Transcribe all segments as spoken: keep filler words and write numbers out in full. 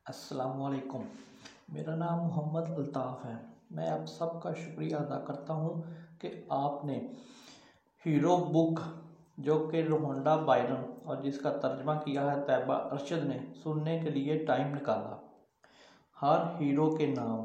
السلام علیکم۔ میرا نام محمد الطاف ہے۔ میں آپ سب کا شکریہ ادا کرتا ہوں کہ آپ نے ہیرو بک جو کہ روہنڈا بائرن اور جس کا ترجمہ کیا ہے طیبہ ارشد نے سننے کے لیے ٹائم نکالا۔ ہر ہیرو کے نام،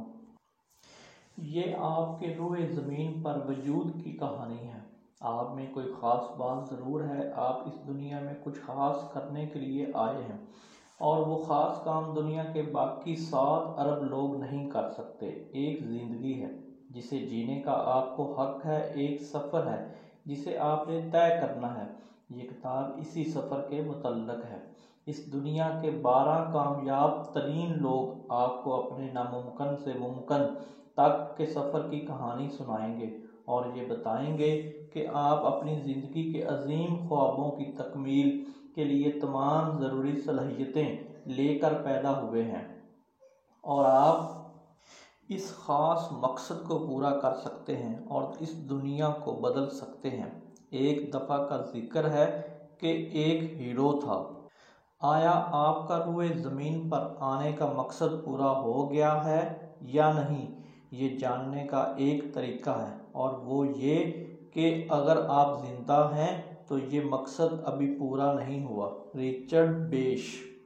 یہ آپ کے روح زمین پر وجود کی کہانی ہے۔ آپ میں کوئی خاص بات ضرور ہے۔ آپ اس دنیا میں کچھ خاص کرنے کے لیے آئے ہیں اور وہ خاص کام دنیا کے باقی سات ارب لوگ نہیں کر سکتے۔ ایک زندگی ہے جسے جینے کا آپ کو حق ہے، ایک سفر ہے جسے آپ نے طے کرنا ہے۔ یہ کتاب اسی سفر کے متعلق ہے۔ اس دنیا کے بارہ کامیاب ترین لوگ آپ کو اپنے ناممکن سے ممکن تک کے سفر کی کہانی سنائیں گے اور یہ بتائیں گے کہ آپ اپنی زندگی کے عظیم خوابوں کی تکمیل کے لیے تمام ضروری صلاحیتیں لے کر پیدا ہوئے ہیں اور آپ اس خاص مقصد کو پورا کر سکتے ہیں اور اس دنیا کو بدل سکتے ہیں۔ ایک دفعہ کا ذکر ہے کہ ایک ہیرو تھا۔ آیا آپ کا روح زمین پر آنے کا مقصد پورا ہو گیا ہے یا نہیں، یہ جاننے کا ایک طریقہ ہے اور وہ یہ کہ اگر آپ زندہ ہیں تو یہ مقصد ابھی پورا نہیں ہوا۔ رچرڈ بیش۔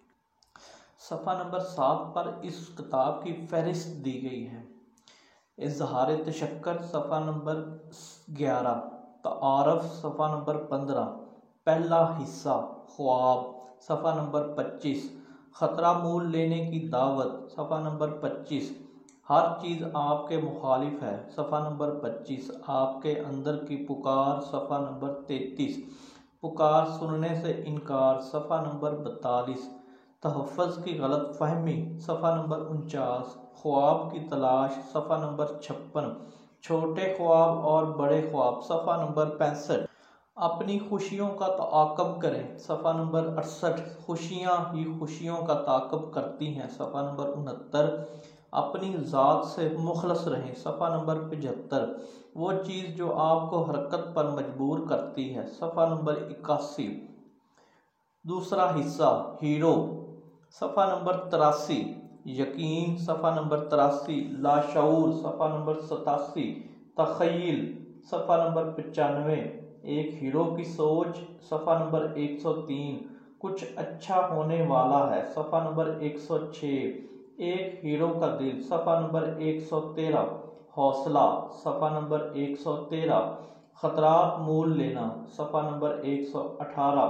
صفحہ نمبر سات پر اس کتاب کی فہرست دی گئی ہے۔ اظہار تشکر صفحہ نمبر گیارہ، تعارف صفحہ نمبر پندرہ، پہلا حصہ خواب صفحہ نمبر پچیس، خطرہ مول لینے کی دعوت صفحہ نمبر پچیس، ہر چیز آپ کے مخالف ہے صفحہ نمبر پچیس، آپ کے اندر کی پکار صفحہ نمبر تینتیس، پکار سننے سے انکار صفحہ نمبر بتالیس، تحفظ کی غلط فہمی صفحہ نمبر انچاس، خواب کی تلاش صفحہ نمبر چھپن، چھوٹے خواب اور بڑے خواب صفحہ نمبر پینسٹھ، اپنی خوشیوں کا تعاقب کریں صفحہ نمبر اڑسٹھ، خوشیاں ہی خوشیوں کا تعاقب کرتی ہیں صفحہ نمبر انہتر، اپنی ذات سے مخلص رہیں صفحہ نمبر پچہتر، وہ چیز جو آپ کو حرکت پر مجبور کرتی ہے صفحہ نمبر اکاسی، دوسرا حصہ ہیرو صفحہ نمبر تراسی، یقین صفحہ نمبر تراسی، لاشعور صفحہ نمبر ستاسی، تخیل صفحہ نمبر پچانوے، ایک ہیرو کی سوچ صفحہ نمبر ایک سو تین، کچھ اچھا ہونے والا ہے صفحہ نمبر ایک سو چھ، ایک ہیرو کا دل صفحہ نمبر ایک سو تیرہ، حوصلہ صفحہ نمبر ایک سو تیرہ، خطرات مول لینا صفحہ نمبر ایک سو اٹھارہ،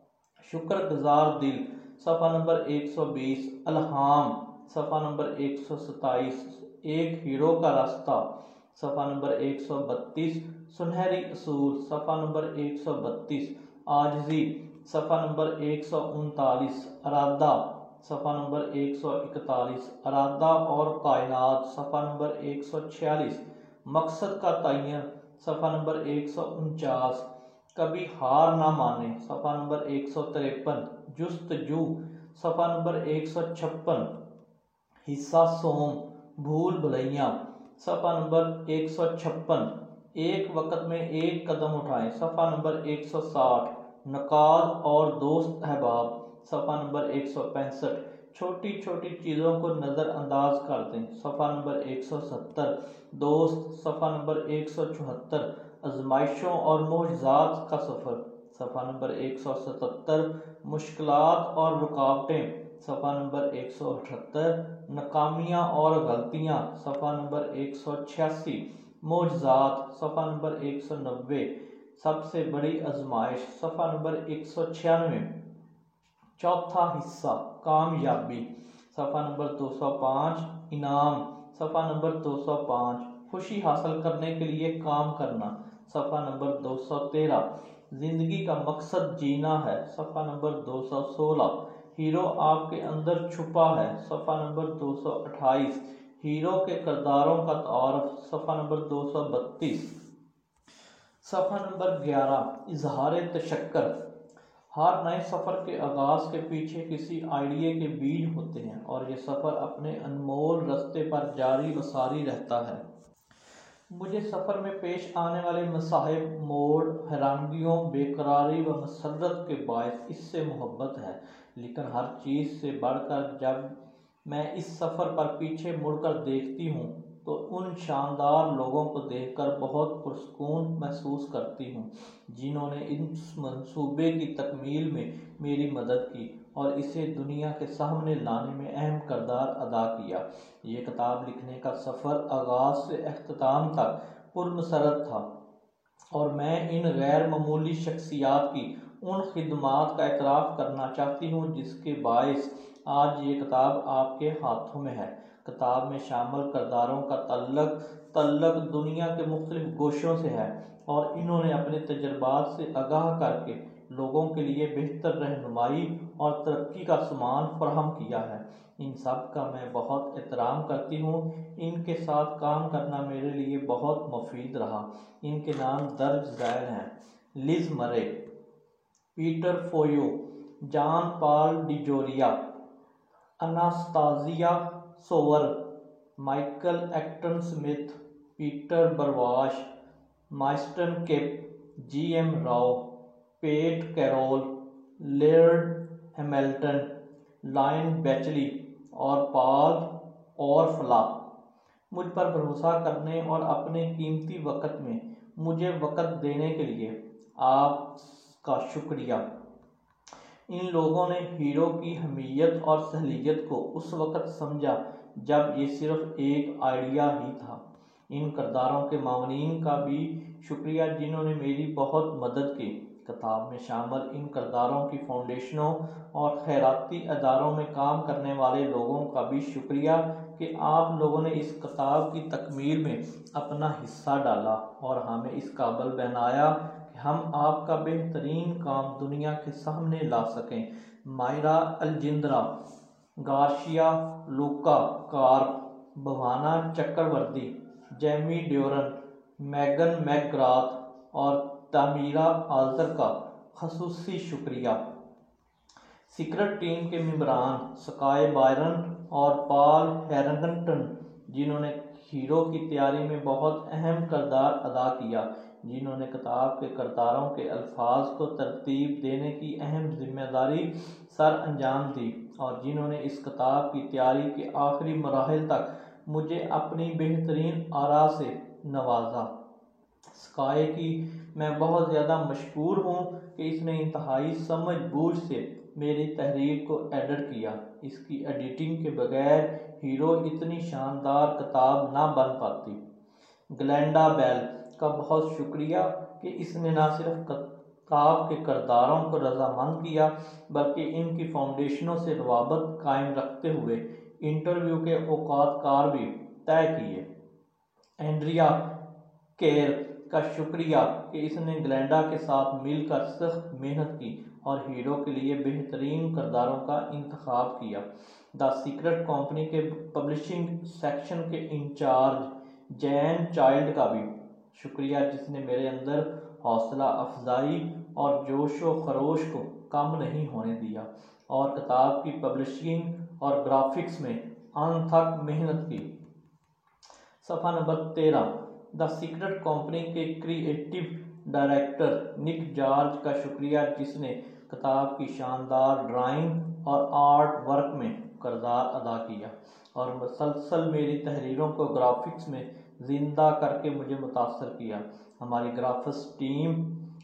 شکر گزار دل صفحہ نمبر ایک سو بیس، الہام صفحہ نمبر ایک سو ستائیس، ایک ہیرو کا راستہ صفحہ نمبر ایک سو بتیس، سنہری اصول صفحہ نمبر ایک سو بتیس، عاجزی صفحہ نمبر ایک سو انتالیس، ارادہ صفحہ نمبر ایک سو اکتالیس، ارادہ اور کائنات صفحہ نمبر ایک سو چھیالیس، مقصد کا تعین صفحہ نمبر ایک سو انچاس، کبھی ہار نہ مانے صفحہ نمبر ایک سو تریپن، جستجو صفحہ نمبر ایک سو چھپن، حصہ سوم بھول بھلیاں صفحہ نمبر ایک سو چھپن، ایک وقت میں ایک قدم اٹھائیں صفحہ نمبر ایک سو ساٹھ، نقاد اور دوست احباب صفحہ نمبر ایک سو پینسٹھ، چھوٹی چھوٹی چیزوں کو نظر انداز کر دیں صفحہ نمبر ایک سو ستر، دوست صفحہ نمبر ایک سو چوہتر، آزمائشوں اور معجزات کا سفر صفحہ نمبر ایک سو ستتر، مشکلات اور رکاوٹیں صفحہ نمبر ایک سو اٹھتر، ناکامیاں اور غلطیاں صفحہ نمبر ایک سو چھیاسی، معجزات صفحہ نمبر ایک سو نوے، سب سے بڑی آزمائش صفحہ نمبر ایک سو چھیانوے، چوتھا حصہ کامیابی صفحہ نمبر دو سو پانچ، انعام صفحہ نمبر دو سو پانچ، خوشی حاصل کرنے کے لیے کام کرنا صفحہ نمبر دو سو تیرہ، زندگی کا مقصد جینا ہے صفحہ نمبر دو سو سولہ، ہیرو آپ کے اندر چھپا ہے صفحہ نمبر دو سو اٹھائیس، ہیرو کے کرداروں کا تعارف صفحہ نمبر دو سو بتیس، صفحہ نمبر گیارہ، اظہار تشکر، ہر نئے سفر کے آغاز کے پیچھے کسی آئیڈیا کے بیج ہوتے ہیں اور یہ سفر اپنے انمول راستے پر جاری و ساری رہتا ہے۔ مجھے سفر میں پیش آنے والے مصائب، موڑ، حیرانگیوں، بے قراری و مسرت کے باعث اس سے محبت ہے، لیکن ہر چیز سے بڑھ کر جب میں اس سفر پر پیچھے مڑ کر دیکھتی ہوں تو ان شاندار لوگوں کو دیکھ کر بہت پرسکون محسوس کرتی ہوں جنہوں نے اس منصوبے کی تکمیل میں میری مدد کی اور اسے دنیا کے سامنے لانے میں اہم کردار ادا کیا۔ یہ کتاب لکھنے کا سفر آغاز سے اختتام تک پرمسرت تھا اور میں ان غیر معمولی شخصیات کی ان خدمات کا اعتراف کرنا چاہتی ہوں جس کے باعث آج یہ کتاب آپ کے ہاتھوں میں ہے۔ کتاب میں شامل کرداروں کا تعلق تعلق دنیا کے مختلف گوشوں سے ہے اور انہوں نے اپنے تجربات سے آگاہ کر کے لوگوں کے لیے بہتر رہنمائی اور ترقی کا سامان فراہم کیا ہے۔ ان سب کا میں بہت احترام کرتی ہوں۔ ان کے ساتھ کام کرنا میرے لیے بہت مفید رہا۔ ان کے نام درج ذیل ہیں: Liz Murray, Peter Foyo, John Paul DeJoria, Anastasia Soare, Michael Acton Smith, Peter Burwash, مائسٹن کیپ، G M Rao, Pete Carroll, Laird Hamilton, Layne Beachley اور پال اور فلا۔ مجھ پر بھروسہ کرنے اور اپنے قیمتی وقت میں مجھے وقت دینے کے لیے آپ کا شکریہ۔ ان لوگوں نے ہیرو کی اہمیت اور صلاحیت کو اس وقت سمجھا جب یہ صرف ایک آئیڈیا ہی تھا۔ ان کرداروں کے معاونین کا بھی شکریہ جنہوں نے میری بہت مدد کی۔ کتاب میں شامل ان کرداروں کی فاؤنڈیشنوں اور خیراتی اداروں میں کام کرنے والے لوگوں کا بھی شکریہ کہ آپ لوگوں نے اس کتاب کی تکمیل میں اپنا حصہ ڈالا اور ہمیں اس قابل بنایا کہ ہم آپ کا بہترین کام دنیا کے سامنے لا سکیں۔ Maira Alejandra, Garcia Luca Karp, Bhavana Chakravarty, Jamie Duran, Megan McGrath اور تامیرا آذر کا خصوصی شکریہ۔ سیکرٹ ٹیم کے ممبران سکائی بائرن اور پال ہیرنگٹن جنہوں نے ہیرو کی تیاری میں بہت اہم کردار ادا کیا، جنہوں نے کتاب کے کرداروں کے الفاظ کو ترتیب دینے کی اہم ذمہ داری سر انجام دی اور جنہوں نے اس کتاب کی تیاری کے آخری مراحل تک مجھے اپنی بہترین آراء سے نوازا۔ سکائی کی میں بہت زیادہ مشکور ہوں کہ اس نے انتہائی سمجھ بوجھ سے میری تحریر کو ایڈٹ کیا۔ اس کی ایڈیٹنگ کے بغیر ہیرو اتنی شاندار کتاب نہ بن پاتی۔ گلینڈا بیل کا بہت شکریہ کہ اس نے نہ صرف کتاب کے کرداروں کو رضامند کیا بلکہ ان کی فاؤنڈیشنوں سے روابط قائم رکھتے ہوئے انٹرویو کے اوقات کار بھی طے کیے۔ اینڈریا کیر کا شکریہ کہ اس نے گلینڈا کے ساتھ مل کر سخت محنت کی اور ہیرو کے لیے بہترین کرداروں کا انتخاب کیا۔ دی سیکرٹ کمپنی کے پبلشنگ سیکشن کے انچارج جین چائلڈ کا بھی شکریہ جس نے میرے اندر حوصلہ افزائی اور جوش و خروش کو کم نہیں ہونے دیا اور کتاب کی پبلشنگ اور گرافکس میں انتھک محنت کی۔ صفحہ نمبر تیرہ۔ دی سیکرٹ کمپنی کے کریئیٹو ڈائریکٹر نک جارج کا شکریہ جس نے کتاب کی شاندار ڈرائنگ اور آرٹ ورک میں کردار ادا کیا اور مسلسل میری تحریروں کو گرافکس میں زندہ کر کے مجھے متاثر کیا۔ ہماری گرافکس ٹیم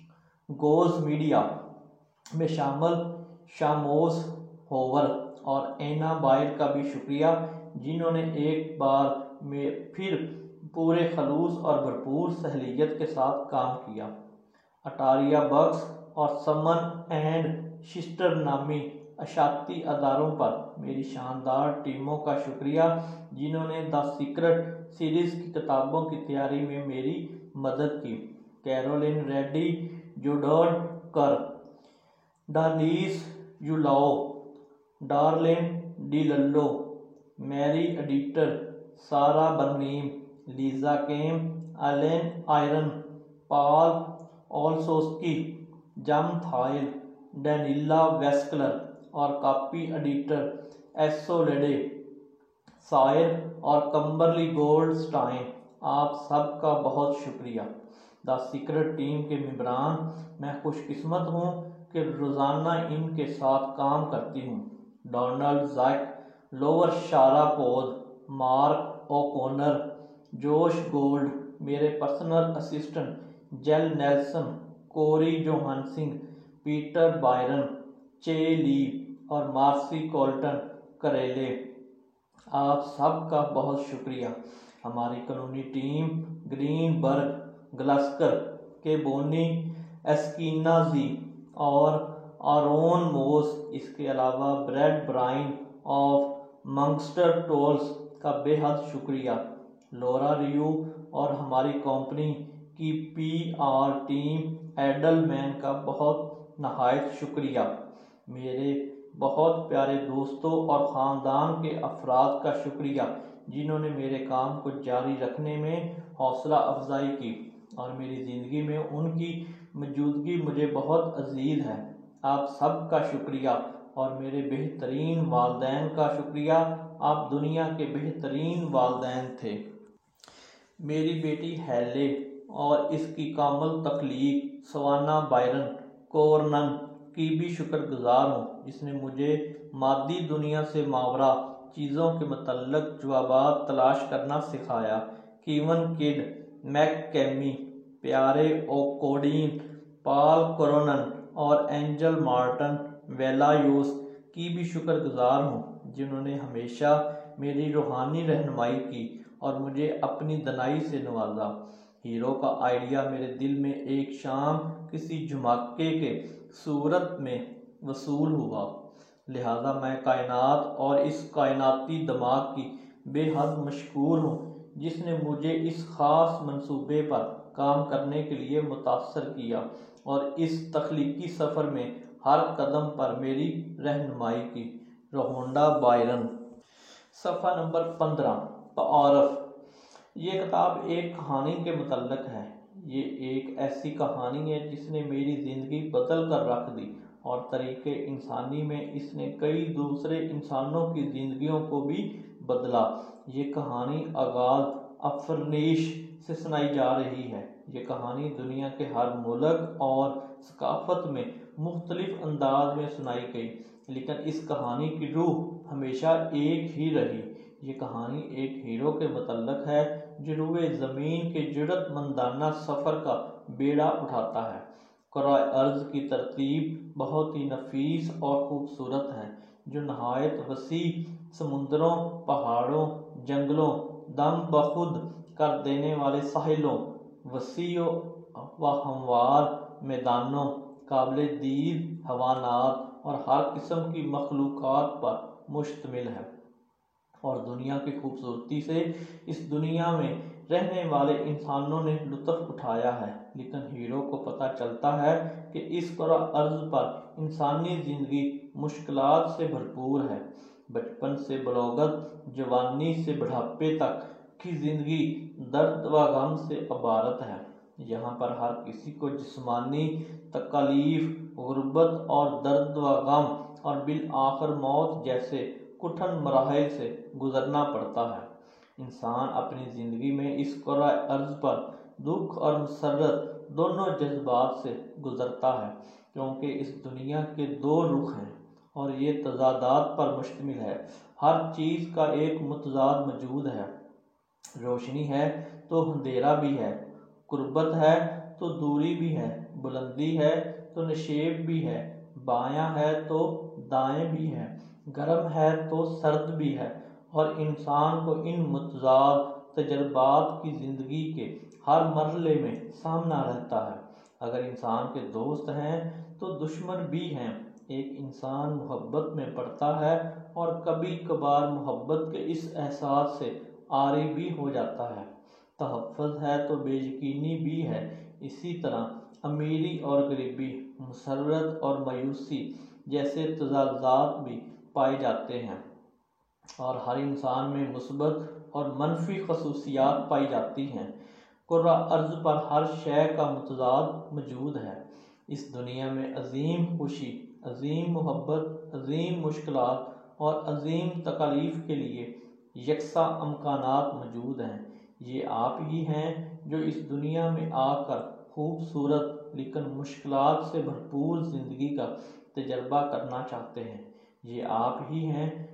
گوز میڈیا میں شامل شاموز ہوور اور اینا بائر کا بھی شکریہ جنہوں نے ایک بار میں پھر پورے خلوص اور بھرپور صلاحیت کے ساتھ کام کیا۔ اٹاریا بکس اور سمن اینڈ شسٹر نامی اشاعتی اداروں پر میری شاندار ٹیموں کا شکریہ جنہوں نے دی سیکرٹ سیریز کی کتابوں کی تیاری میں میری مدد کی۔ کیرولین ریڈی، جوڈرن کر، ڈانیس یولاؤ، ڈارلین ڈی للو، میری editor Sarah Burnim, Lisa Kim, Ellen Iron, Paul Olszewski, Jim Thiel, Daniela ویسکلر اور کاپی ایڈیٹر ایسو لیڈے سائر اور کمبرلی گولڈ سٹائن۔ آپ سب کا بہت شکریہ۔ دی سیکرٹ ٹیم کے ممبران، میں خوش قسمت ہوں کہ روزانہ ان کے ساتھ کام کرتی ہوں۔ ڈونلڈ زیک، لوور شارا پود، مارک اوکونر، جوش گولڈ میرے personal assistant, Jill Nelson, Corey جوہانسنگ، پیٹر بائرن، چے لی اور مارسی کولٹن کریلے، آپ سب کا بہت شکریہ۔ ہماری قانونی ٹیم گرین برگ، گلاسکر کے بونی ایسکینازی اور آرون موس، اس کے علاوہ بریڈ برائن آف منگسٹر ٹولز کا بے حد شکریہ۔ لورا ریو اور ہماری کمپنی کی P R team Edelman کا بہت نہایت شکریہ۔ میرے بہت پیارے دوستوں اور خاندان کے افراد کا شکریہ جنہوں نے میرے کام کو جاری رکھنے میں حوصلہ افزائی کی، اور میری زندگی میں ان کی موجودگی مجھے بہت عزیز ہے۔ آپ سب کا شکریہ، اور میرے بہترین والدین کا شکریہ، آپ دنیا کے بہترین والدین تھے۔ میری بیٹی ہیلے اور اس کی کامل تخلیق سوانا بائرن کورنن کی بھی شکر گزار ہوں، جس نے مجھے مادی دنیا سے ماورا چیزوں کے متعلق جوابات تلاش کرنا سکھایا۔ کیون کڈ، میک کیمی، پیارے اوکوڈین، پال کورونن اور اینجل مارٹن ویلایوس کی بھی شکر گزار ہوں، جنہوں نے ہمیشہ میری روحانی رہنمائی کی اور مجھے اپنی دانائی سے نوازا۔ ہیرو کا آئیڈیا میرے دل میں ایک شام کسی جھماکے کے صورت میں وصول ہوا، لہذا میں کائنات اور اس کائناتی دماغ کی بے حد مشکور ہوں جس نے مجھے اس خاص منصوبے پر کام کرنے کے لیے متاثر کیا اور اس تخلیقی سفر میں ہر قدم پر میری رہنمائی کی۔ روہنڈا بائرن۔ صفحہ نمبر پندرہ، تعارف۔ یہ کتاب ایک کہانی کے متعلق ہے۔ یہ ایک ایسی کہانی ہے جس نے میری زندگی بدل کر رکھ دی، اور طریقے انسانی میں اس نے کئی دوسرے انسانوں کی زندگیوں کو بھی بدلا۔ یہ کہانی آغاز افرنیش سے سنائی جا رہی ہے۔ یہ کہانی دنیا کے ہر ملک اور ثقافت میں مختلف انداز میں سنائی گئی، لیکن اس کہانی کی روح ہمیشہ ایک ہی رہی۔ یہ کہانی ایک ہیرو کے متعلق ہے جو روئے زمین کے جرأت مندانہ سفر کا بیڑا اٹھاتا ہے۔ کرۂ ارض کی ترتیب بہت ہی نفیس اور خوبصورت ہے، جو نہایت وسیع سمندروں، پہاڑوں، جنگلوں، دم بخود کر دینے والے ساحلوں، وسیع و ہموار میدانوں، قابل دید حیوانات اور ہر قسم کی مخلوقات پر مشتمل ہے، اور دنیا کی خوبصورتی سے اس دنیا میں رہنے والے انسانوں نے لطف اٹھایا ہے۔ لیکن ہیرو کو پتہ چلتا ہے کہ اس کرۂ ارض پر انسانی زندگی مشکلات سے بھرپور ہے۔ بچپن سے بلوغت، جوانی سے بڑھاپے تک کی زندگی درد و غم سے عبارت ہے۔ یہاں پر ہر کسی کو جسمانی تکالیف، غربت اور درد و غم اور بالآخر موت جیسے کٹھن مراحل سے گزرنا پڑتا ہے۔ انسان اپنی زندگی میں اس کرۂ ارض پر دکھ اور مسرت دونوں جذبات سے گزرتا ہے، کیونکہ اس دنیا کے دو رخ ہیں اور یہ تضادات پر مشتمل ہے۔ ہر چیز کا ایک متضاد موجود ہے۔ روشنی ہے تو اندھیرا بھی ہے، قربت ہے تو دوری بھی ہے، بلندی ہے تو نشیب بھی ہے، بایاں ہے تو دائیں بھی ہے، گرم ہے تو سرد بھی ہے، اور انسان کو ان متضاد تجربات کی زندگی کے ہر مرحلے میں سامنا رہتا ہے۔ اگر انسان کے دوست ہیں تو دشمن بھی ہیں۔ ایک انسان محبت میں پڑتا ہے اور کبھی کبھار محبت کے اس احساس سے عاری بھی ہو جاتا ہے۔ تحفظ ہے تو بے یقینی بھی ہے۔ اسی طرح امیری اور غریبی، مسرت اور مایوسی جیسے تضادات بھی پائے جاتے ہیں، اور ہر انسان میں مثبت اور منفی خصوصیات پائی جاتی ہیں۔ کرۂ ارض پر ہر شے کا متضاد موجود ہے۔ اس دنیا میں عظیم خوشی، عظیم محبت، عظیم مشکلات اور عظیم تکالیف کے لیے یکساں امکانات موجود ہیں۔ یہ آپ ہی ہیں جو اس دنیا میں آ کر خوبصورت لیکن مشکلات سے بھرپور زندگی کا تجربہ کرنا چاہتے ہیں۔ یہ آپ ہی ہیں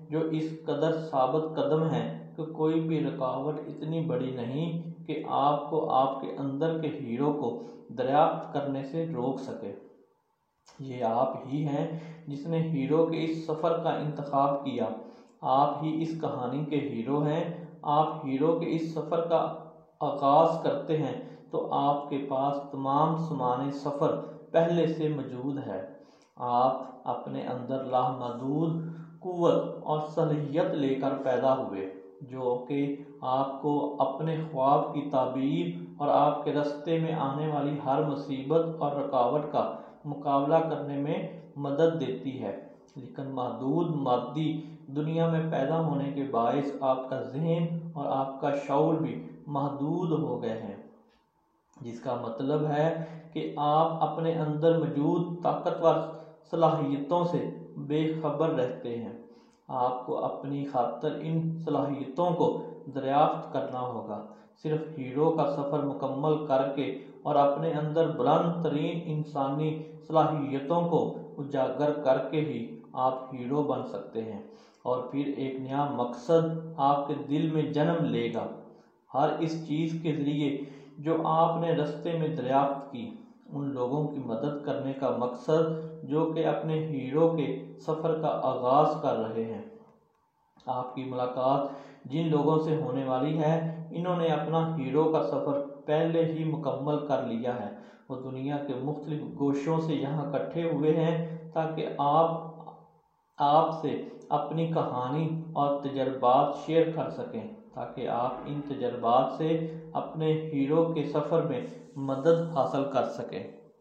جو اس قدر ثابت قدم ہیں کہ کوئی بھی رکاوٹ اتنی بڑی نہیں کہ آپ کو آپ کے اندر کے ہیرو کو دریافت کرنے سے روک سکے۔ یہ آپ ہی ہیں جس نے ہیرو کے اس سفر کا انتخاب کیا، آپ ہی اس کہانی کے ہیرو ہیں۔ آپ ہیرو کے اس سفر کا آغاز کرتے ہیں تو آپ کے پاس تمام سامان سفر پہلے سے موجود ہے۔ آپ اپنے اندر لامحدود قوت اور صلاحیت لے کر پیدا ہوئے، جو کہ آپ کو اپنے خواب کی تعبیر اور آپ کے راستے میں آنے والی ہر مصیبت اور رکاوٹ کا مقابلہ کرنے میں مدد دیتی ہے۔ لیکن محدود مادی دنیا میں پیدا ہونے کے باعث آپ کا ذہن اور آپ کا شعور بھی محدود ہو گئے ہیں، جس کا مطلب ہے کہ آپ اپنے اندر موجود طاقتور صلاحیتوں سے بے خبر رہتے ہیں۔ آپ کو اپنی خاطر ان صلاحیتوں کو دریافت کرنا ہوگا۔ صرف ہیرو کا سفر مکمل کر کے اور اپنے اندر بلند ترین انسانی صلاحیتوں کو اجاگر کر کے ہی آپ ہیرو بن سکتے ہیں، اور پھر ایک نیا مقصد آپ کے دل میں جنم لے گا۔ ہر اس چیز کے ذریعے جو آپ نے راستے میں دریافت کی، ان لوگوں کی مدد کرنے کا مقصد جو کہ اپنے ہیرو کے سفر کا آغاز کر رہے ہیں۔ آپ کی ملاقات جن لوگوں سے ہونے والی ہے، انہوں نے اپنا ہیرو کا سفر پہلے ہی مکمل کر لیا ہے۔ وہ دنیا کے مختلف گوشوں سے یہاں اکٹھے ہوئے ہیں تاکہ آپ آپ سے اپنی کہانی اور تجربات شیئر کر سکیں، تاکہ آپ ان تجربات سے اپنے ہیرو کے سفر میں مدد حاصل کر سکیں۔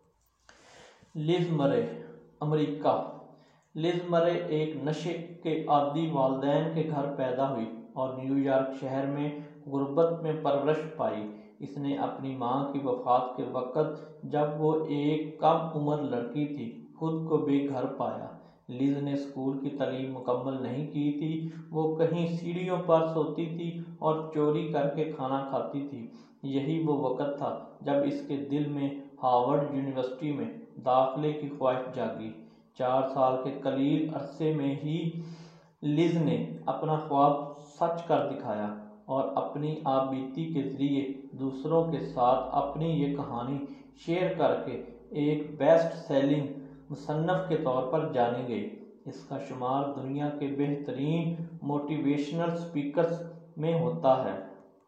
لیز مرے، امریکہ۔ لیز مرے ایک نشے کے عادی والدین کے گھر پیدا ہوئی اور نیو یارک شہر میں غربت میں پرورش پائی۔ اس نے اپنی ماں کی وفات کے وقت، جب وہ ایک کم عمر لڑکی تھی، خود کو بے گھر پایا۔ لیز نے اسکول کی تعلیم مکمل نہیں کی تھی، وہ کہیں سیڑھیوں پر سوتی تھی اور چوری کر کے کھانا کھاتی تھی۔ یہی وہ وقت تھا جب اس کے دل میں ہارورڈ یونیورسٹی میں داخلے کی خواہش جاگی۔ چار سال کے قلیل عرصے میں ہی لیز نے اپنا خواب سچ کر دکھایا اور اپنی آپ بیتی کے ذریعے دوسروں کے ساتھ اپنی یہ کہانی شیئر کر کے ایک بیسٹ سیلنگ مصنف کے طور پر جانی گئی۔ اس کا شمار دنیا کے بہترین موٹیویشنل سپیکرز میں ہوتا ہے۔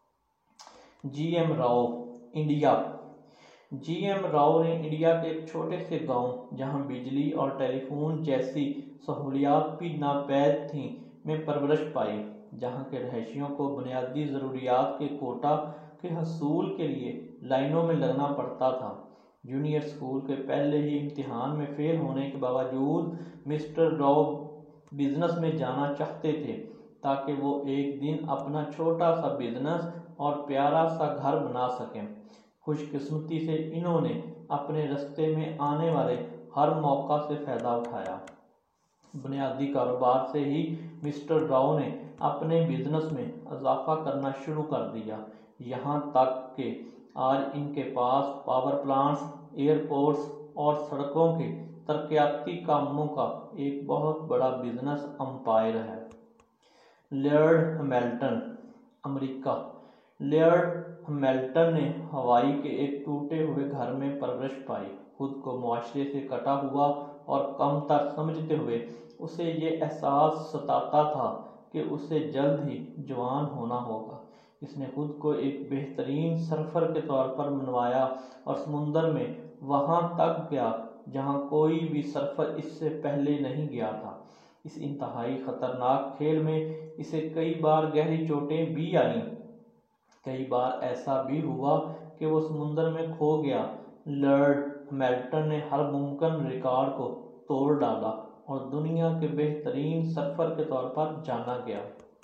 G M Rao, India. G M Rao نے انڈیا کے ایک چھوٹے سے گاؤں جہاں بجلی اور ٹیلی فون جیسی سہولیات بھی ناپید تھیں میں پرورش پائی، جہاں کے رہائشیوں کو بنیادی ضروریات کے کوٹا کے حصول کے لیے لائنوں میں لگنا پڑتا تھا۔ جونیئر اسکول کے پہلے ہی امتحان میں فیل ہونے کے باوجود مسٹر راؤ بزنس میں جانا چاہتے تھے تاکہ وہ ایک دن اپنا چھوٹا سا بزنس اور پیارا سا گھر بنا سکیں۔ خوش قسمتی سے انہوں نے اپنے راستے میں آنے والے ہر موقع سے فائدہ اٹھایا۔ بنیادی کاروبار سے ہی مسٹر راؤ نے اپنے بزنس میں اضافہ کرنا شروع کر دیا، یہاں تک کہ آج ان کے پاس پاور پلانٹس، ایئرپورٹس اور سڑکوں کے ترقیاتی کاموں کا ایک بہت بڑا بزنس امپائر ہے۔ لارڈ ہیملٹن، امریکہ۔ لارڈ ہیملٹن نے ہوائی کے ایک ٹوٹے ہوئے گھر میں پرورش پائی۔ خود کو معاشرے سے کٹا ہوا اور کم تر سمجھتے ہوئے اسے یہ احساس ستاتا تھا کہ اسے جلد ہی جوان ہونا ہوگا۔ اس نے خود کو ایک بہترین سرفر کے طور پر منوایا اور سمندر میں وہاں تک گیا جہاں کوئی بھی سرفر اس سے پہلے نہیں گیا تھا۔ اس انتہائی خطرناک کھیل میں اسے کئی بار گہری چوٹیں بھی آئیں۔ کئی بار ایسا بھی ہوا کہ وہ سمندر میں کھو گیا۔ لارڈ ہیملٹن نے ہر ممکن ریکارڈ کو توڑ ڈالا اور دنیا کے بہترین سرفر کے طور پر جانا گیا۔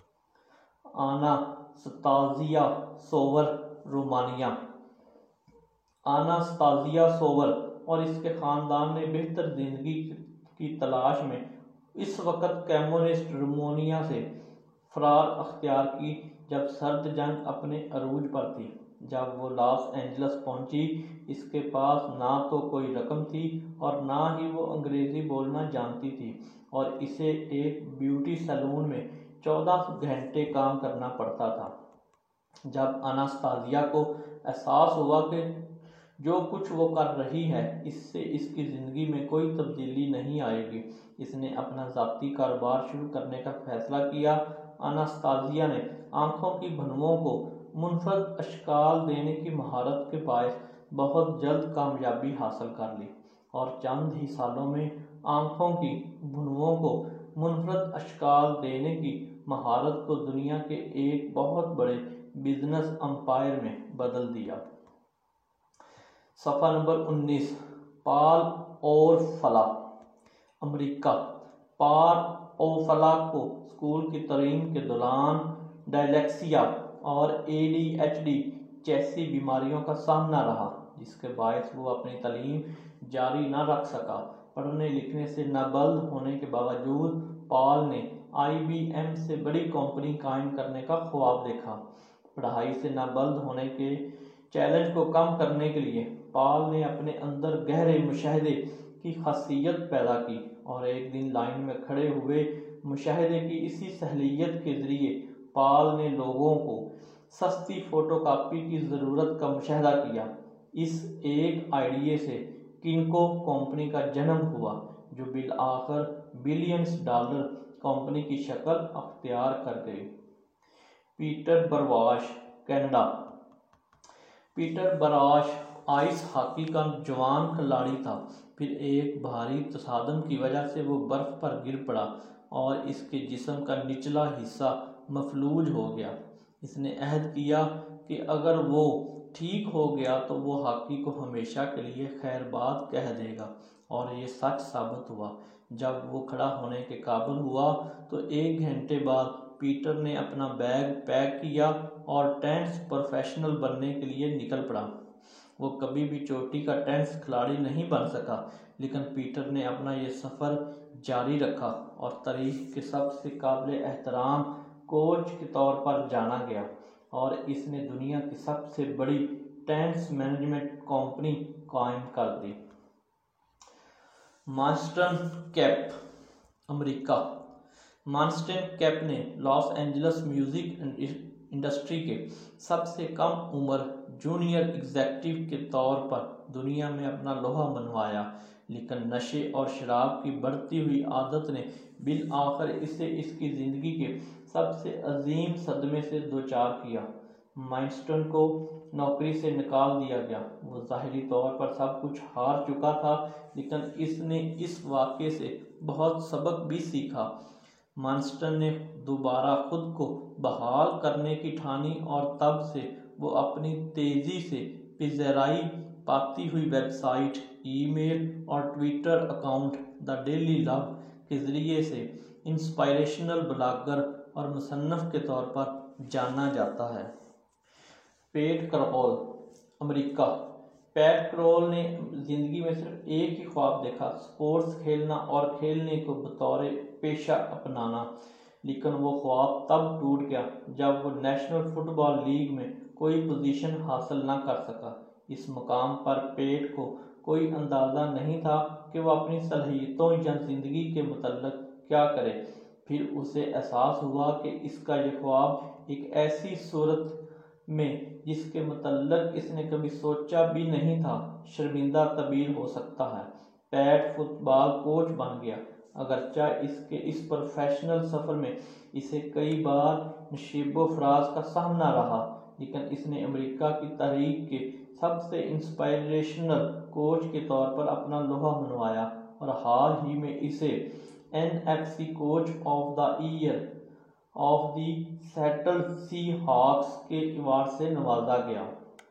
آناستازیا سوور، رومانیہ۔ آناستازیا سوور اور اس کے خاندان نے بہتر زندگی کی تلاش میں اس وقت کمیونسٹ رومانیہ سے فرار اختیار کی جب سرد جنگ اپنے عروج پر تھی۔ جب وہ لاس اینجلس پہنچی اس کے پاس نہ تو کوئی رقم تھی اور نہ ہی وہ انگریزی بولنا جانتی تھی، اور اسے ایک بیوٹی سیلون میں چودہ گھنٹے کام کرنا پڑتا تھا۔ جب اناستازیا کو احساس ہوا کہ جو کچھ وہ کر رہی ہے اس سے اس کی زندگی میں کوئی تبدیلی نہیں آئے گی، اس نے اپنا ذاتی کاروبار شروع کرنے کا فیصلہ کیا۔ اناستازیا نے آنکھوں کی بھنوؤں کو منفرد اشکال دینے کی مہارت کے باعث بہت جلد کامیابی حاصل کر لی، اور چند ہی سالوں میں آنکھوں کی بھنوؤں کو منفرد اشکال دینے کی مہارت کو دنیا کے ایک بہت بڑے بزنس امپائر میں بدل دیا۔ صفحہ نمبر انیس، پال اور فلا۔ امریکہ۔ پال اور فلا کو اسکول کی تعلیم کے دوران ڈائسلیکسیا اور اے ڈی ایچ ڈی جیسی بیماریوں کا سامنا رہا، جس کے باعث وہ اپنی تعلیم جاری نہ رکھ سکا۔ پڑھنے لکھنے سے نابلد ہونے کے باوجود پال نے آئی بی ایم سے بڑی کمپنی قائم کرنے کا خواب دیکھا۔ پڑھائی سے نابلد ہونے کے چیلنج کو کم کرنے کے لیے پال نے اپنے اندر گہرے مشاہدے کی خاصیت پیدا کی، اور ایک دن لائن میں کھڑے ہوئے مشاہدے کی اسی صلاحیت کے ذریعے پال نے لوگوں کو سستی فوٹو کاپی کی ضرورت کا مشاہدہ کیا۔ اس ایک آئیڈیا سے کنکو کمپنی کا جنم ہوا، جو بالآخر بلینز ڈالر کمپنی کی شکل اختیار کر گئی۔ Peter Burwash, Canada. Peter Burwash ice hockey کا جوان کھلاڑی تھا، پھر ایک بھاری تصادم کی وجہ سے وہ برف پر گر پڑا اور اس کے جسم کا نچلا حصہ مفلوج ہو گیا۔ اس نے عہد کیا کہ اگر وہ ٹھیک ہو گیا تو وہ ہاکی کو ہمیشہ کے لیے خیر باد کہہ دے گا، اور یہ سچ ثابت ہوا۔ جب وہ کھڑا ہونے کے قابل ہوا تو ایک گھنٹے بعد پیٹر نے اپنا بیگ پیک کیا اور ٹینس پروفیشنل بننے کے لیے نکل پڑا۔ وہ کبھی بھی چوٹی کا ٹینس کھلاڑی نہیں بن سکا، لیکن پیٹر نے اپنا یہ سفر جاری رکھا اور تاریخ کے سب سے قابل احترام کوچ کے طور پر جانا گیا، اور اس نے دنیا کی سب سے بڑی ٹینس مینجمنٹ کمپنی قائم کر دی۔ مانسٹن کیپ، امریکہ۔ مانسٹن کیپ نے لاس اینجلس میوزک انڈسٹری کے سب سے کم عمر جونیئر ایگزیکٹو کے طور پر دنیا میں اپنا لوہا منوایا، لیکن نشے اور شراب کی بڑھتی ہوئی عادت نے بالآخر اسے اس کی زندگی کے سب سے عظیم صدمے سے دوچار کیا۔ مانسٹن کو نوکری سے نکال دیا گیا۔ وہ ظاہری طور پر سب کچھ ہار چکا تھا، لیکن اس نے اس واقعے سے بہت سبق بھی سیکھا۔ مانسٹن نے دوبارہ خود کو بحال کرنے کی ٹھانی، اور تب سے وہ اپنی تیزی سے پذیرائی پاتی ہوئی ویب سائٹ، ای میل اور Twitter account the daily love کے ذریعے سے انسپائریشنل بلاگر اور مصنف کے طور پر جانا جاتا ہے۔ پیٹ کرول، امریکہ۔ پیٹ کرول نے زندگی میں صرف ایک ہی خواب دیکھا، سپورٹس کھیلنا اور کھیلنے کو بطور پیشہ اپنانا، لیکن وہ خواب تب ٹوٹ گیا جب وہ نیشنل فٹ بال لیگ میں کوئی پوزیشن حاصل نہ کر سکا۔ اس مقام پر پیٹ کو کوئی اندازہ نہیں تھا کہ وہ اپنی صلاحیتوں یا زندگی کے متعلق کیا کرے۔ پھر اسے احساس ہوا کہ اس کا یہ خواب ایک ایسی صورت میں جس کے متعلق اس نے کبھی سوچا بھی نہیں تھا شرمندہ تعبیر ہو سکتا ہے۔ پیٹ فٹ بال کوچ بن گیا، اگرچہ اس کے اس پروفیشنل سفر میں اسے کئی بار نشیب و فراز کا سامنا رہا، لیکن اس نے امریکہ کی تاریخ کے سب سے انسپائریشنل کوچ کے طور پر اپنا لوہا منوایا، اور حال ہی میں اسے N F C coach of the year of the Seattle Seahawks کے ایوارڈ سے نوازا گیا۔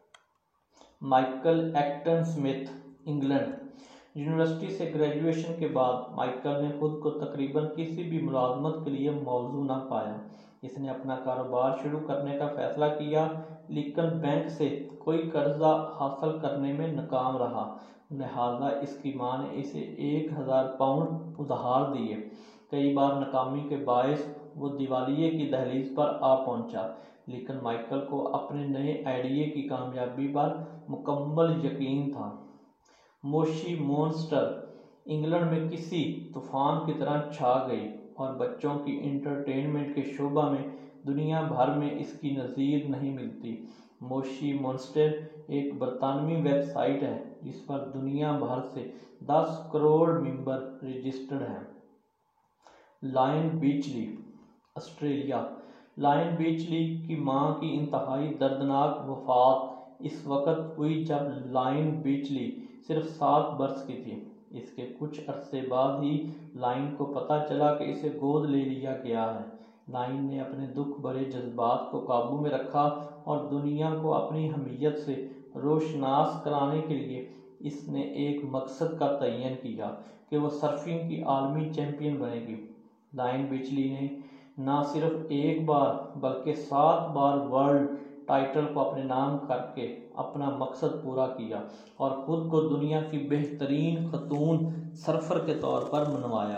Michael Acton Smith, England. University سے گریجویشن کے بعد مائیکل نے خود کو تقریباً کسی بھی ملازمت کے لیے موزوں نہ پایا۔ اس نے اپنا کاروبار شروع کرنے کا فیصلہ کیا، لیکن بینک سے کوئی قرضہ حاصل کرنے میں ناکام رہا، لہٰذا اس کی ماں نے اسے ایک ہزار پاؤنڈ ادھار دیے۔ کئی بار ناکامی کے باعث وہ دیوالیے کی دہلیز پر آ پہنچا، لیکن مائیکل کو اپنے نئے آئیڈیا کی کامیابی پر مکمل یقین تھا۔ موشی مونسٹر انگلینڈ میں کسی طوفان کی طرح چھا گئی اور بچوں کی انٹرٹینمنٹ کے شعبہ میں دنیا بھر میں اس کی نظیر نہیں ملتی۔ موشی مونسٹر ایک برطانوی ویب سائٹ ہے جس پر دنیا بھر سے دس کروڑ ممبر رجسٹرڈ ہیں۔ Layne Beachley, Australia. Layne Beachley کی ماں کی انتہائی دردناک وفات اس وقت ہوئی جب لائن بیچلی صرف سات برس کی تھی۔ اس کے کچھ عرصے بعد ہی لائن کو پتہ چلا کہ اسے گود لے لیا گیا ہے۔ لائن نے اپنے دکھ بھرے جذبات کو قابو میں رکھا اور دنیا کو اپنی اہمیت سے روشناس کرانے کے لیے اس نے ایک مقصد کا تعین کیا کہ وہ سرفنگ کی عالمی چیمپئن بنے گی۔ لائن بیچلی نے نہ صرف ایک بار بلکہ سات بار ورلڈ ٹائٹل کو اپنے نام کر کے اپنا مقصد پورا کیا اور خود کو دنیا کی بہترین خاتون سرفر کے طور پر منوایا۔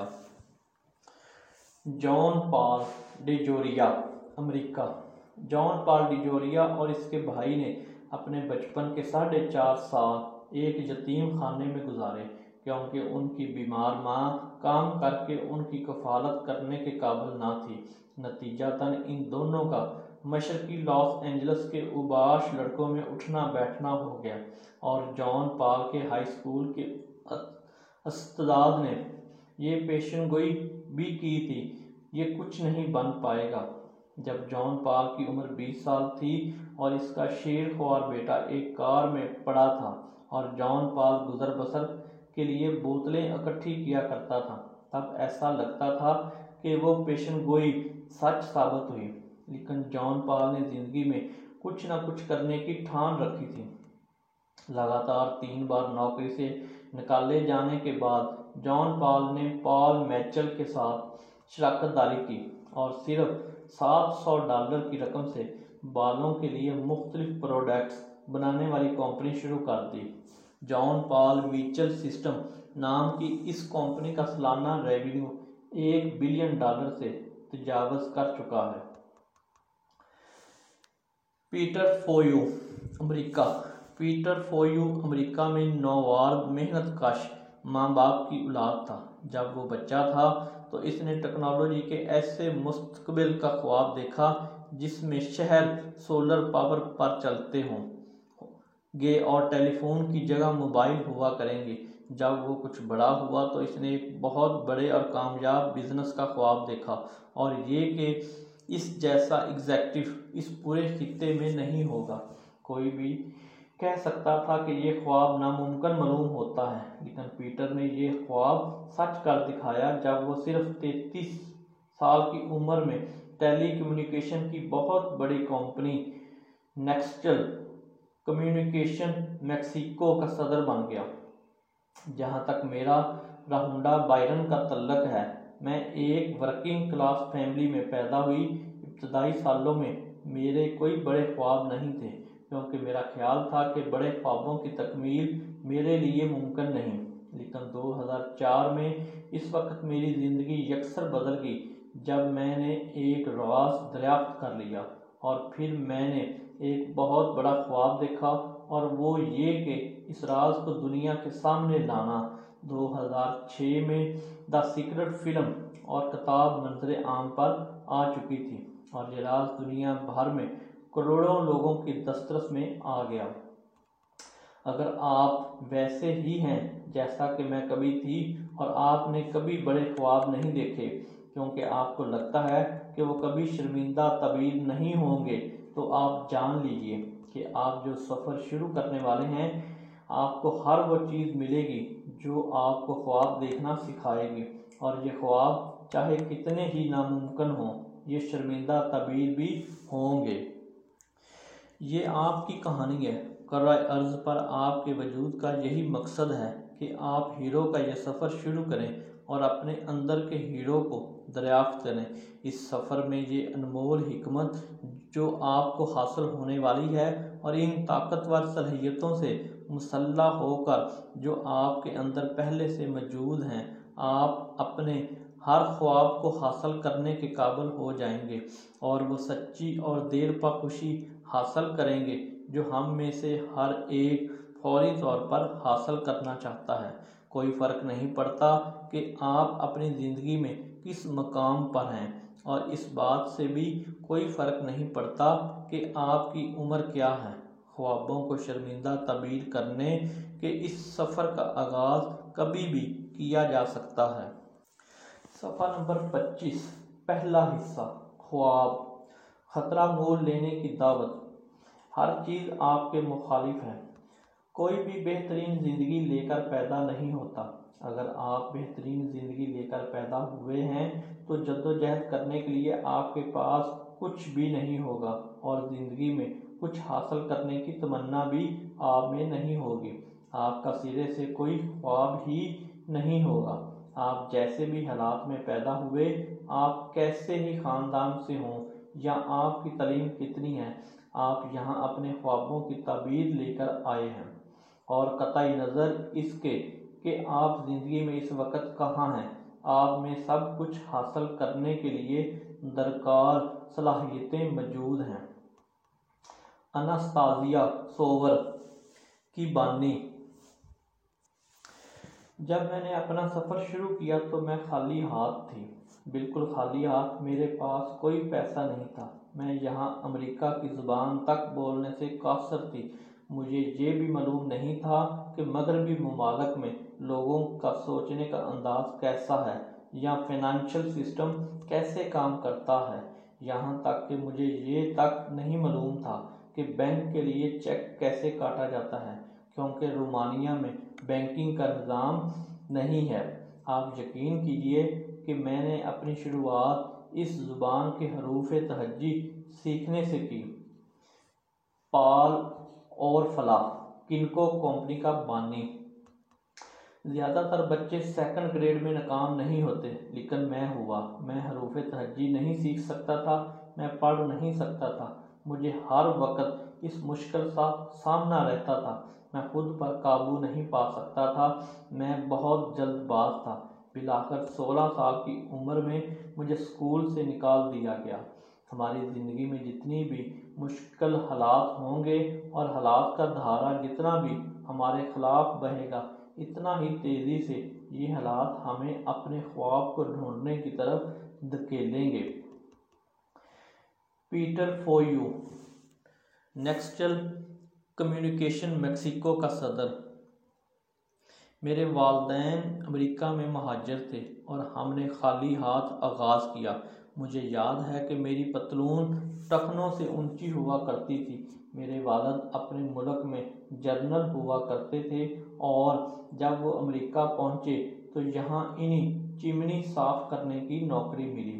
جان پال ڈی جوریا، امریکہ۔ جان پال ڈی جوریا اور اس کے بھائی نے اپنے بچپن کے ساڑھے چار سال ایک یتیم خانے میں گزارے کیونکہ ان کی بیمار ماں کام کر کے ان کی کفالت کرنے کے قابل نہ تھی۔ نتیجتاً ان دونوں کا مشرقی لاس اینجلس کے اوباش لڑکوں میں اٹھنا بیٹھنا ہو گیا اور جان پال کے ہائی اسکول کے استاد نے یہ پیشن گوئی بھی کی تھی یہ کچھ نہیں بن پائے گا۔ جب جان پال کی عمر بیس سال تھی اور اس کا شیر خوار بیٹا ایک کار میں پڑا تھا اور جان پال گزر بسر کے لیے بوتلیں اکٹھی کیا کرتا تھا، تب ایسا لگتا تھا کہ وہ پیشن گوئی سچ ثابت ہوئی۔ لیکن جان پال نے زندگی میں کچھ نہ کچھ کرنے کی ٹھان رکھی تھی۔ لگاتار تین بار نوکری سے نکالے جانے کے بعد جان پال نے پال میچل کے ساتھ شراکت داری کی اور صرف سات سو ڈالر کی رقم سے بالوں کے لیے مختلف پروڈکٹس بنانے والی کمپنی شروع کر دی۔ جان پال میچل سسٹم نام کی اس کمپنی کا سالانہ ریونیو ایک بلین ڈالر سے تجاوز کر چکا ہے۔ پیٹر فویو، امریکہ۔ پیٹر فویو امریکہ میں نوآباد محنت کش ماں باپ کی اولاد تھا۔ جب وہ بچہ تھا تو اس نے ٹیکنالوجی کے ایسے مستقبل کا خواب دیکھا جس میں شہر سولر پاور پر چلتے ہوں گے اور ٹیلی فون کی جگہ موبائل ہوا کریں گے۔ جب وہ کچھ بڑا ہوا تو اس نے ایک بہت بڑے اور کامیاب بزنس کا خواب دیکھا اور یہ کہ اس جیسا ایگزیکٹو اس پورے خطے میں نہیں ہوگا۔ کوئی بھی کہہ سکتا تھا کہ یہ خواب ناممکن معلوم ہوتا ہے، لیکن پیٹر نے یہ خواب سچ کر دکھایا جب وہ صرف تینتیس سال کی عمر میں ٹیلی کمیونیکیشن کی بہت بڑی کمپنی نیکسٹل کمیونیکیشن میکسیکو کا صدر بن گیا۔ جہاں تک میرا رہونڈا بائرن کا تعلق ہے، میں ایک ورکنگ کلاس فیملی میں پیدا ہوئی۔ ابتدائی سالوں میں میرے کوئی بڑے خواب نہیں تھے کیونکہ میرا خیال تھا کہ بڑے خوابوں کی تکمیل میرے لیے ممکن نہیں۔ لیکن دو ہزار چار میں اس وقت میری زندگی یکسر بدل گئی جب میں نے ایک راز دریافت کر لیا اور پھر میں نے ایک بہت بڑا خواب دیکھا اور وہ یہ کہ اس راز کو دنیا کے سامنے لانا۔ دو ہزار چھ میں دا سیکرٹ فلم اور کتاب منظر عام پر آ چکی تھی اور یہ راز دنیا بھر میں کروڑوں لوگوں کی دسترس میں آ گیا۔ اگر آپ ویسے ہی ہیں جیسا کہ میں کبھی تھی اور آپ نے کبھی بڑے خواب نہیں دیکھے کیونکہ آپ کو لگتا ہے کہ وہ کبھی شرمندہ تعبیر نہیں ہوں گے، تو آپ جان لیجئے کہ آپ جو سفر شروع کرنے والے ہیں، آپ کو ہر وہ چیز ملے گی جو آپ کو خواب دیکھنا سکھائے گی، اور یہ خواب چاہے کتنے ہی ناممکن ہوں، یہ شرمندہ تعبیر بھی ہوں گے۔ یہ آپ کی کہانی ہے۔ کرۂ ارض پر آپ کے وجود کا یہی مقصد ہے کہ آپ ہیرو کا یہ سفر شروع کریں اور اپنے اندر کے ہیرو کو دریافت کریں۔ اس سفر میں یہ انمول حکمت جو آپ کو حاصل ہونے والی ہے اور ان طاقتور صلاحیتوں سے مسلح ہو کر جو آپ کے اندر پہلے سے موجود ہیں، آپ اپنے ہر خواب کو حاصل کرنے کے قابل ہو جائیں گے اور وہ سچی اور دیر پا خوشی حاصل کریں گے جو ہم میں سے ہر ایک فوری طور پر حاصل کرنا چاہتا ہے۔ کوئی فرق نہیں پڑتا کہ آپ اپنی زندگی میں کس مقام پر ہیں، اور اس بات سے بھی کوئی فرق نہیں پڑتا کہ آپ کی عمر کیا ہے۔ خوابوں کو شرمندہ تعبیر کرنے کے اس سفر کا آغاز کبھی بھی کیا جا سکتا ہے۔ صفحہ نمبر پچیس، پہلا حصہ، خواب، خطرہ مول لینے کی دعوت۔ ہر چیز آپ کے مخالف ہے۔ کوئی بھی بہترین زندگی لے کر پیدا نہیں ہوتا۔ اگر آپ بہترین زندگی لے کر پیدا ہوئے ہیں تو جدوجہد کرنے کے لیے آپ کے پاس کچھ بھی نہیں ہوگا، اور زندگی میں کچھ حاصل کرنے کی تمنا بھی آپ میں نہیں ہوگی۔ آپ کا سرے سے کوئی خواب ہی نہیں ہوگا۔ آپ جیسے بھی حالات میں پیدا ہوئے، آپ کیسے ہی خاندان سے ہوں یا آپ کی تعلیم کتنی ہے، آپ یہاں اپنے خوابوں کی تعبیر لے کر آئے ہیں، اور قطعی نظر اس کے کہ آپ زندگی میں اس وقت کہاں ہیں، آپ میں سب کچھ حاصل کرنے کے لیے درکار صلاحیتیں موجود ہیں۔ اناستازیا سوور کی بانی۔ جب میں نے اپنا سفر شروع کیا تو میں خالی ہاتھ تھی، بالکل خالی ہاتھ۔ میرے پاس کوئی پیسہ نہیں تھا۔ میں یہاں امریکہ کی زبان تک بولنے سے قاصر تھی۔ مجھے یہ بھی معلوم نہیں تھا کہ مغربی ممالک میں لوگوں کا سوچنے کا انداز کیسا ہے یا فائنینشل سسٹم کیسے کام کرتا ہے۔ یہاں تک کہ مجھے یہ تک نہیں معلوم تھا کہ بینک کے لیے چیک کیسے کاٹا جاتا ہے، کیونکہ رومانیہ میں بینکنگ کا نظام نہیں ہے۔ آپ یقین کیجئے کہ میں نے اپنی شروعات اس زبان کے حروف تہجی سیکھنے سے کی۔ پال اور فلاح، کنکو کمپنی کا بانی۔ زیادہ تر بچے سیکنڈ گریڈ میں ناکام نہیں ہوتے، لیکن میں ہوا۔ میں حروف تہجی نہیں سیکھ سکتا تھا، میں پڑھ نہیں سکتا تھا۔ مجھے ہر وقت اس مشکل کا سامنا رہتا تھا۔ میں خود پر قابو نہیں پا سکتا تھا۔ میں بہت جلد باز تھا۔ بالآخر سولہ سال کی عمر میں مجھے اسکول سے نکال دیا گیا۔ ہماری زندگی میں جتنی بھی مشکل حالات ہوں گے اور حالات کا دھارا جتنا بھی ہمارے خلاف بہے گا، اتنا ہی تیزی سے یہ حالات ہمیں اپنے خواب کو ڈھونڈنے کی طرف دھکیلیں گے۔ Peter Foyo, Nextel communication Mexico کا صدر۔ میرے والدین امریکہ میں مہاجر تھے اور ہم نے خالی ہاتھ آغاز کیا۔ مجھے یاد ہے کہ میری پتلون ٹخنوں سے اونچی ہوا کرتی تھی۔ میرے والد اپنے ملک میں جنرل ہوا کرتے تھے، اور جب وہ امریکہ پہنچے تو یہاں انہیں چمنی صاف کرنے کی نوکری ملی۔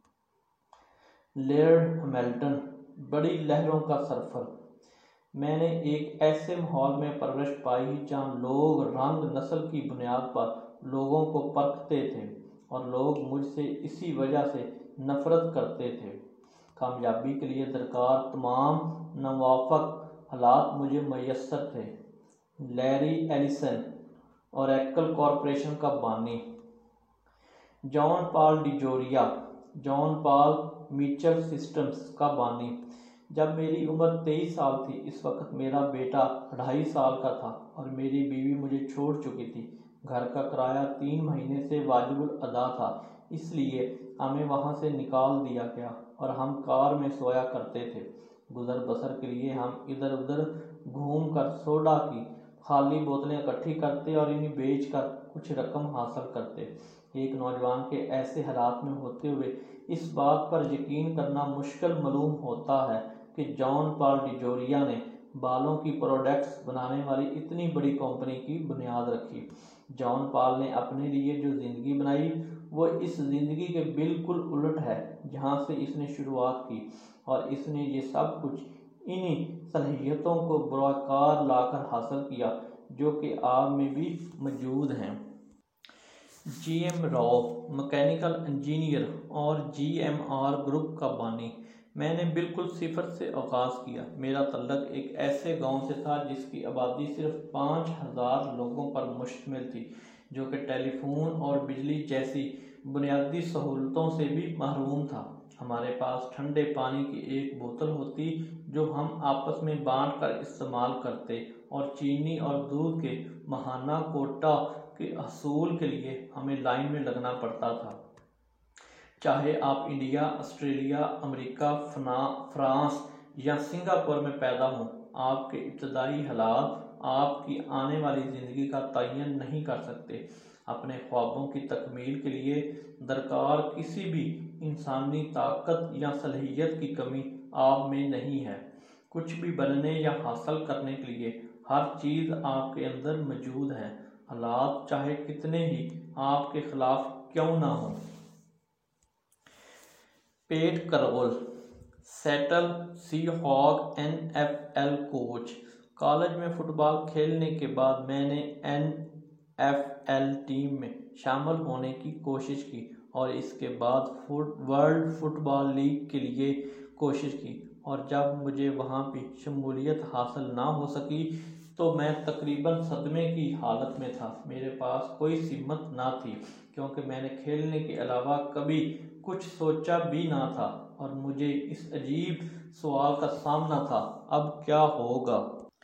لارڈ ہیملٹن، بڑی لہروں کا سفر۔ میں نے ایک ایسے ماحول میں پرورش پائی جہاں لوگ رنگ نسل کی بنیاد پر لوگوں کو پرکھتے تھے، اور لوگ مجھ سے اسی وجہ سے نفرت کرتے تھے۔ کامیابی کے لیے درکار تمام ناموافق حالات مجھے میسر تھے۔ لیری ایلیسن، اوریکل کارپوریشن کا بانی۔ John Paul DeJoria, John Paul Mitchell systems کا بانی۔ جب میری عمر تیئیس سال تھی، اس وقت میرا بیٹا ڈھائی سال کا تھا اور میری بیوی مجھے چھوڑ چکی تھی۔ گھر کا کرایہ تین مہینے سے واجب الادا تھا، اس لیے ہمیں وہاں سے نکال دیا گیا اور ہم کار میں سویا کرتے تھے۔ گزر بسر کے لیے ہم ادھر ادھر گھوم کر سوڈا کی خالی بوتلیں اکٹھی کرتے اور انہیں بیچ کر کچھ رقم حاصل کرتے۔ ایک نوجوان کے ایسے حالات میں ہوتے ہوئے اس بات پر یقین کرنا مشکل معلوم ہوتا ہے کہ جان پال ڈی جوریا نے بالوں کی پروڈکٹس بنانے والی اتنی بڑی کمپنی کی بنیاد رکھی۔ جان پال نے اپنے لیے جو زندگی بنائی وہ اس زندگی کے بالکل الٹ ہے جہاں سے اس نے شروعات کی، اور اس نے یہ سب کچھ انہی صلاحیتوں کو بروئے کار لا کر حاصل کیا جو کہ آپ میں بھی موجود ہیں۔ G M Rao, mechanical engineer اور جی ایم آر گروپ کا بانی۔ میں نے بالکل صفر سے آغاز کیا۔ میرا تعلق ایک ایسے گاؤں سے تھا جس کی آبادی صرف پانچ ہزار لوگوں پر مشتمل تھی، جو کہ ٹیلی فون اور بجلی جیسی بنیادی سہولتوں سے بھی محروم تھا۔ ہمارے پاس ٹھنڈے پانی کی ایک بوتل ہوتی جو ہم آپس میں بانٹ کر استعمال کرتے، اور چینی اور دودھ کے ماہانہ کوٹہ کے حصول کے لیے ہمیں لائن میں لگنا پڑتا تھا۔ چاہے آپ انڈیا، آسٹریلیا، امریکہ، فرانس یا سنگاپور میں پیدا ہوں، آپ کے ابتدائی حالات آپ کی آنے والی زندگی کا تعین نہیں کر سکتے۔ اپنے خوابوں کی تکمیل کے لیے درکار کسی بھی انسانی طاقت یا صلاحیت کی کمی آپ میں نہیں ہے۔ کچھ بھی بننے یا حاصل کرنے کے لیے ہر چیز آپ کے اندر موجود ہے، حالات چاہے کتنے ہی آپ کے خلاف کیوں نہ ہوں۔ Pete Carroll, Seattle Seahawk N F L coach. College میں فٹ بال کھیلنے کے بعد میں نے این ایف ایل ٹیم میں شامل ہونے کی کوشش کی اور اس کے بعد ورلڈ فٹ بال لیگ کے لیے کوشش کی، اور جب مجھے وہاں بھی شمولیت حاصل نہ ہو سکی تو میں تقریباً صدمے کی حالت میں تھا۔ میرے پاس کوئی سمت نہ تھی کیونکہ میں نے کھیلنے کے علاوہ کبھی کچھ سوچا بھی نہ تھا، اور مجھے اس عجیب سوال کا سامنا تھا، اب کیا ہوگا؟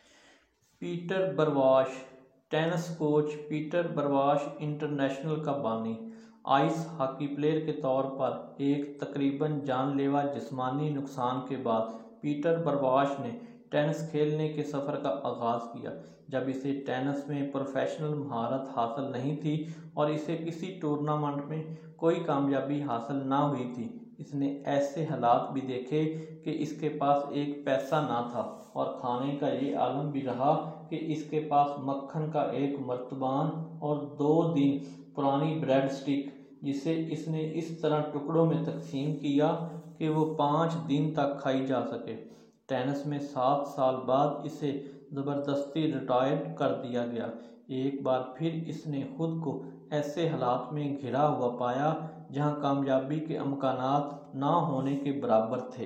Peter Burwash, tennis coach. Peter Burwash international کا بانی، آئس ہاکی پلیئر کے طور پر ایک تقریباً جان لیوا جسمانی نقصان کے بعد پیٹر برواش نے ٹینس کھیلنے کے سفر کا آغاز کیا۔ جب اسے ٹینس میں پروفیشنل مہارت حاصل نہیں تھی اور اسے کسی ٹورنامنٹ میں کوئی کامیابی حاصل نہ ہوئی تھی، اس نے ایسے حالات بھی دیکھے کہ اس کے پاس ایک پیسہ نہ تھا، اور کھانے کا یہ عالم بھی رہا کہ اس کے پاس مکھن کا ایک مرتبان اور دو دن پرانی بریڈ سٹک، جسے اس نے اس طرح ٹکڑوں میں تقسیم کیا کہ وہ پانچ دن تک کھائی جا سکے۔ ٹینس میں سات سال بعد اسے زبردستی ریٹائر کر دیا گیا۔ ایک بار پھر اس نے خود کو ایسے حالات میں گھرا ہوا پایا جہاں کامیابی کے امکانات نہ ہونے کے برابر تھے۔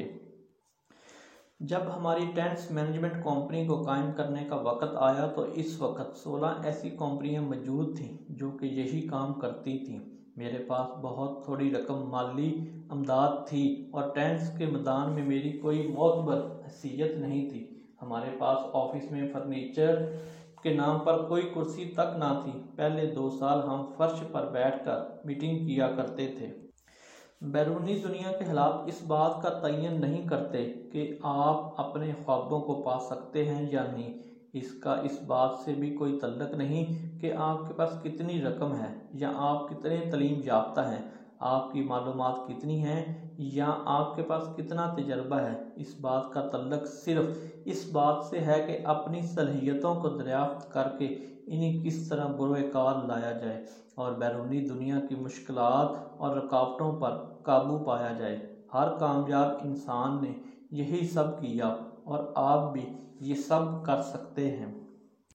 جب ہماری ٹینس مینجمنٹ کمپنی کو قائم کرنے کا وقت آیا تو اس وقت سولہ ایسی کمپنیاں موجود تھیں جو کہ یہی کام کرتی تھیں۔ میرے پاس بہت تھوڑی رقم مالی امداد تھی اور ٹینس کے میدان میں میری کوئی معتبر حیثیت نہیں تھی۔ ہمارے پاس آفس میں فرنیچر کے نام پر کوئی کرسی تک نہ تھی۔ پہلے دو سال ہم فرش پر بیٹھ کر میٹنگ کیا کرتے تھے۔ بیرونی دنیا کے حالات اس بات کا تعین نہیں کرتے کہ آپ اپنے خوابوں کو پا سکتے ہیں یا نہیں۔ اس کا اس بات سے بھی کوئی تعلق نہیں کہ آپ کے پاس کتنی رقم ہے یا آپ کتنے تعلیم یافتہ ہیں، آپ کی معلومات کتنی ہیں یا آپ کے پاس کتنا تجربہ ہے۔ اس بات کا تعلق صرف اس بات سے ہے کہ اپنی صلاحیتوں کو دریافت کر کے انہیں کس طرح بروئے کار لایا جائے اور بیرونی دنیا کی مشکلات اور رکاوٹوں پر قابو پایا جائے۔ ہر کامیاب انسان نے یہی سب کیا اور آپ بھی یہ سب کر سکتے ہیں۔